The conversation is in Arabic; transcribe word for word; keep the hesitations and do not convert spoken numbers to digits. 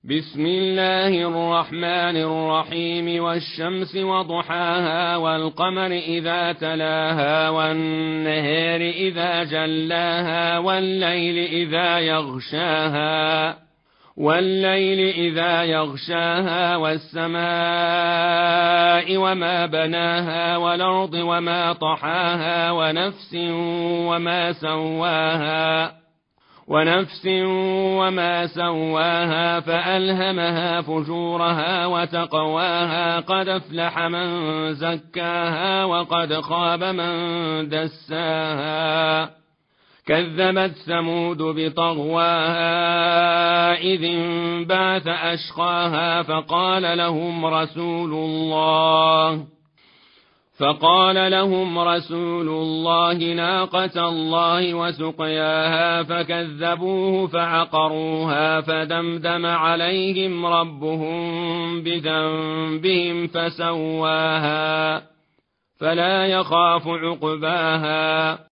بسم الله الرحمن الرحيم والشمس وضحاها والقمر إذا تلاها والنهار إذا جلاها والليل إذا يغشاها والليل إذا يغشاها والسماء وما بناها والأرض وما طحاها ونفس وما سواها ونفس وما سواها فألهمها فجورها وتقواها قد أفلح من زكاها وقد خاب من دساها كذبت ثمود بطغواها إذ انبعث أشقاها فقال لهم رسول الله فقال لهم رسول الله ناقة الله وسقياها فكذبوه فعقروها فدمدم عليهم ربهم بذنبهم فسواها فلا يخاف عقباها